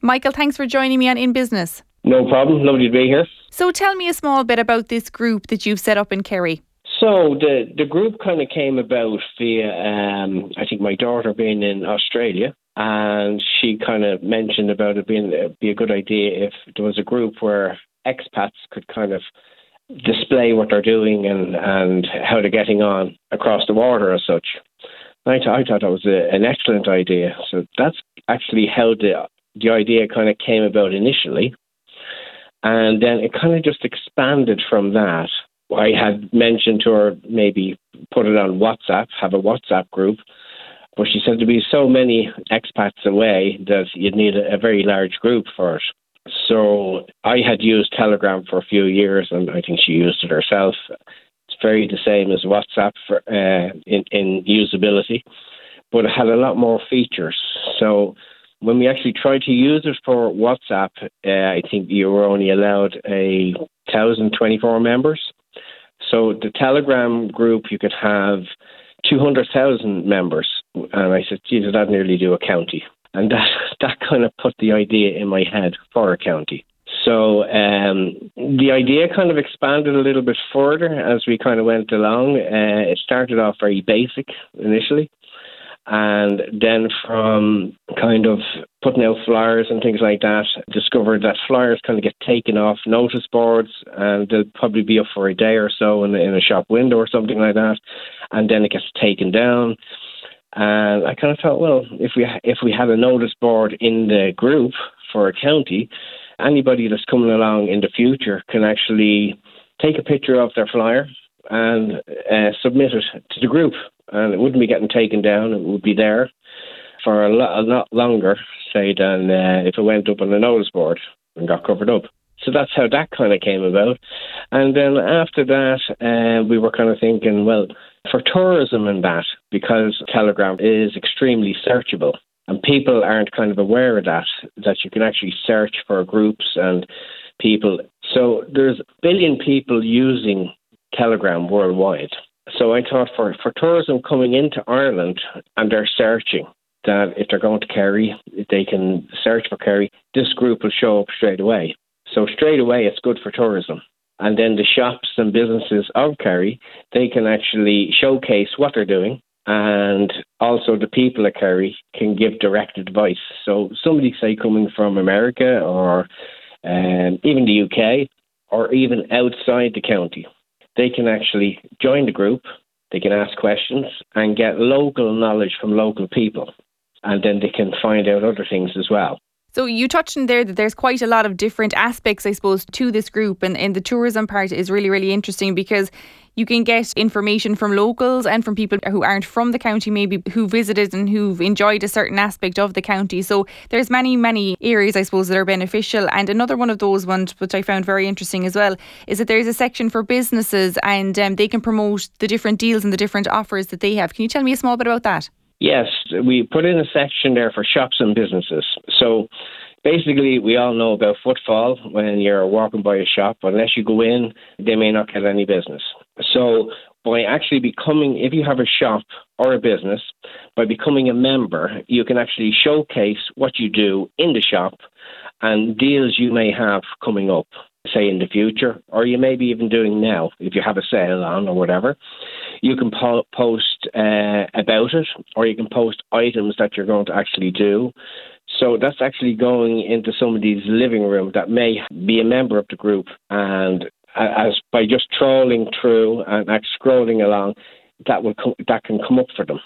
Michael, thanks for joining me on In Business. No problem. Lovely to be here. So tell me a small bit about this group that you've set up in Kerry. So the group kind of came about via, I think my daughter being in Australia, and she kind of mentioned about it be a good idea if there was a group where expats could kind of display what they're doing and how they're getting on across the water as such. I thought that was an excellent idea. So that's actually how the idea kind of came about initially. And then it kind of just expanded from that. I had mentioned to her maybe put it on WhatsApp, have a WhatsApp group. But she said there'd be so many expats away that you'd need a very large group for it. So I had used Telegram for a few years, and I think she used it herself. It's very the same as WhatsApp in usability, but it had a lot more features. So when we actually tried to use it for WhatsApp, I think you were only allowed 1,024 members. So the Telegram group, you could have 200,000 members. And I said, geez, that'd nearly do a county. And that kind of put the idea in my head for a county. So the idea kind of expanded a little bit further as we kind of went along. It started off very basic initially. And then from kind of putting out flyers and things like that, discovered that flyers kind of get taken off notice boards, and they'll probably be up for a day or so in a shop window or something like that. And then it gets taken down. And I kind of thought, well, if we had a notice board in the group for a county, anybody that's coming along in the future can actually take a picture of their flyer and submit it to the group. And it wouldn't be getting taken down. It would be there for a lot longer, say, than if it went up on the notice board and got covered up. So that's how that kind of came about. And then after that, we were kind of thinking, well, for tourism and that, because Telegram is extremely searchable, and people aren't kind of aware of that you can actually search for groups and people. So there's 1 billion people using Telegram worldwide. So I thought for tourism coming into Ireland and they're searching, that if they're going to Kerry, they can search for Kerry, this group will show up straight away. So straight away, it's good for tourism. And then the shops and businesses of Kerry, they can actually showcase what they're doing. And also the people at Kerry can give direct advice. So somebody, say, coming from America or even the UK or even outside the county, they can actually join the group, they can ask questions and get local knowledge from local people. And then they can find out other things as well. So you touched on there that there's quite a lot of different aspects, I suppose, to this group. And the tourism part is really, really interesting because you can get information from locals and from people who aren't from the county, maybe who visited and who've enjoyed a certain aspect of the county. So there's many, many areas, I suppose, that are beneficial. And another one of those ones, which I found very interesting as well, is that there's a section for businesses and they can promote the different deals and the different offers that they have. Can you tell me a small bit about that? Yes, we put in a section there for shops and businesses. So basically, we all know about footfall when you're walking by a shop. Unless you go in, they may not get any business. So by actually becoming, if you have a shop or a business, by becoming a member, you can actually showcase what you do in the shop and deals you may have coming up, say in the future, or you may be even doing now if you have a sale on or whatever. You can post about it, or you can post items that you're going to actually do. So that's actually going into somebody's living room that may be a member of the group, and as by just trawling through and scrolling along, that can come up for them.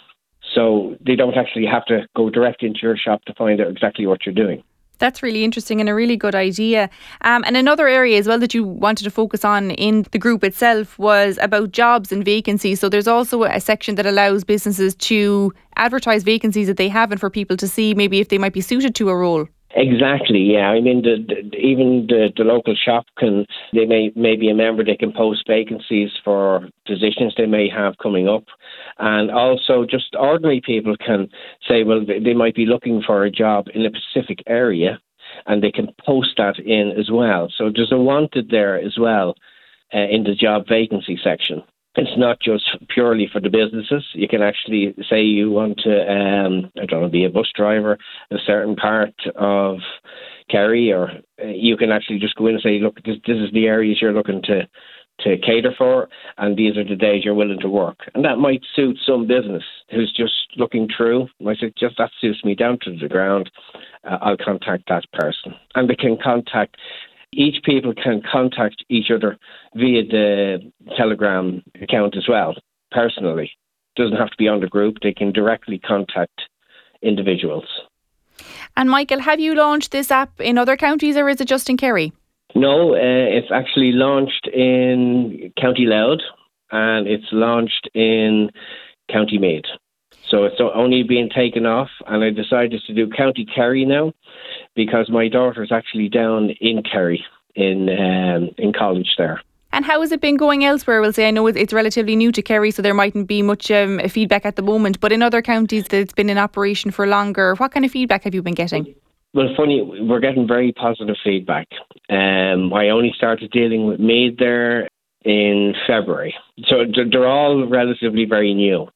So they don't actually have to go direct into your shop to find out exactly what you're doing. That's really interesting and a really good idea. And another area as well that you wanted to focus on in the group itself was about jobs and vacancies. So there's also a section that allows businesses to advertise vacancies that they have and for people to see maybe if they might be suited to a role. Exactly, yeah. I mean, even the local shop they may be a member, they can post vacancies for positions they may have coming up. And also just ordinary people can say, well, they might be looking for a job in a specific area and they can post that in as well. So there's a wanted there as well in the job vacancy section. It's not just purely for the businesses. You can actually say you want to, be a bus driver, a certain part of Kerry, or you can actually just go in and say, look, this is the areas you're looking to cater for, and these are the days you're willing to work. And that might suit some business who's just looking through. I said, just that suits me down to the ground. I'll contact that person. And they can each people can contact each other via the Telegram account as well, personally. Doesn't have to be on the group. They can directly contact individuals. And Michael, have you launched this app in other counties, or is it just in Kerry? No, it's actually launched in County Louth, and it's launched in County Meath. So it's only being taken off, and I decided to do County Kerry now because my daughter's actually down in Kerry in college there. And how has it been going elsewhere? We'll say, I know it's relatively new to Kerry, so there mightn't be much feedback at the moment, but in other counties that it's been in operation for longer, what kind of feedback have you been getting? Well, funny, we're getting very positive feedback. I only started dealing with Meath there in February. So they're all relatively very new.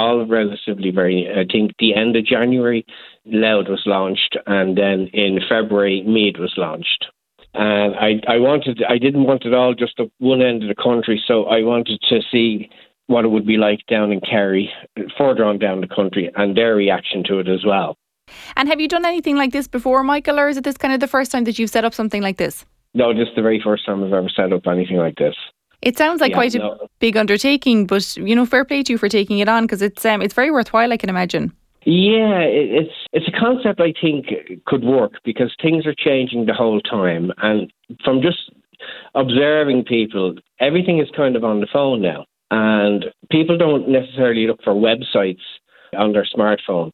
I think the end of January, Louth was launched, and then in February, Meath was launched. And I didn't want it all just at one end of the country, so I wanted to see what it would be like down in Kerry, further on down the country, and their reaction to it as well. And have you done anything like this before, Michael, or is it this kind of the first time that you've set up something like this? No, this is the very first time I've ever set up anything like this. It sounds like quite a big undertaking, but fair play to you for taking it on, because it's very worthwhile, I can imagine. Yeah, it's a concept I think could work because things are changing the whole time, and from just observing people, everything is kind of on the phone now, and people don't necessarily look for websites on their smartphone.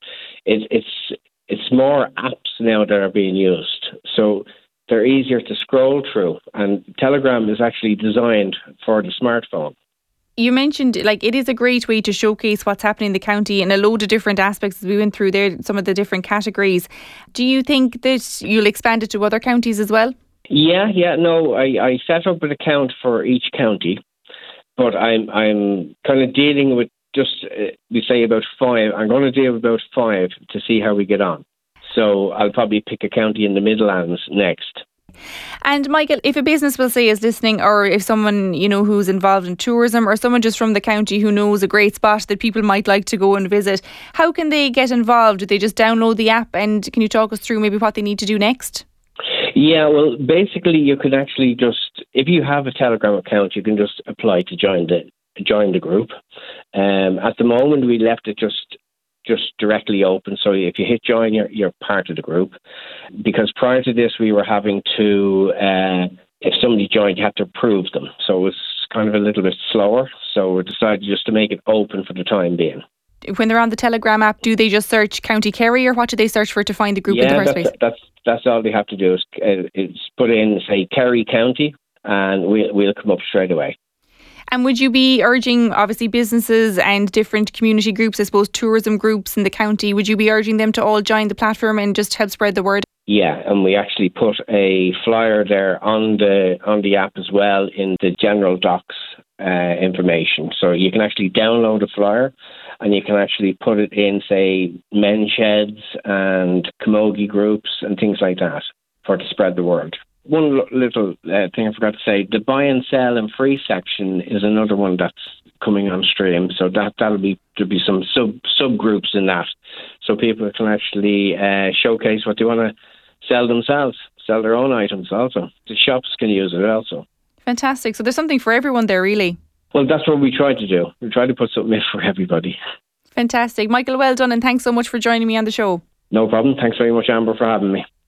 It's more apps now that are being used, so they're easier to scroll through, and Telegram is actually designed for the smartphone. You mentioned it is a great way to showcase what's happening in the county in a load of different aspects as we went through there, some of the different categories. Do you think that you'll expand it to other counties as well? Yeah. No, I set up an account for each county, but I'm kind of dealing with just, we say about 5. I'm going to deal with about 5 to see how we get on. So I'll probably pick a county in the Midlands next. And Michael, if a business, will say, is listening, or if someone, who's involved in tourism, or someone just from the county who knows a great spot that people might like to go and visit, how can they get involved? Do they just download the app? And can you talk us through maybe what they need to do next? Yeah, well, basically you can actually just, if you have a Telegram account, you can just apply to join the group. At the moment, we left it just directly open. So if you hit join, you're part of the group. Because prior to this, we were having to, if somebody joined, you had to approve them. So it was kind of a little bit slower. So we decided just to make it open for the time being. When they're on the Telegram app, do they just search County Kerry, or what do they search for to find the group in the first place? That's all they have to do is put in, say, Kerry County, and we'll come up straight away. And would you be urging, obviously, businesses and different community groups, I suppose tourism groups in the county, would you be urging them to all join the platform and just help spread the word? Yeah, and we actually put a flyer there on the app as well in the general docs information. So you can actually download a flyer and you can actually put it in, say, men's sheds and camogie groups and things like that to spread the word. One little thing I forgot to say, the buy and sell and free section is another one that's coming on stream. So there'll be some subgroups in that. So people can actually showcase what they want to sell themselves, sell their own items also. The shops can use it also. Fantastic. So there's something for everyone there, really. Well, that's what we try to do. We try to put something in for everybody. Fantastic. Michael, well done, and thanks so much for joining me on the show. No problem. Thanks very much, Amber, for having me.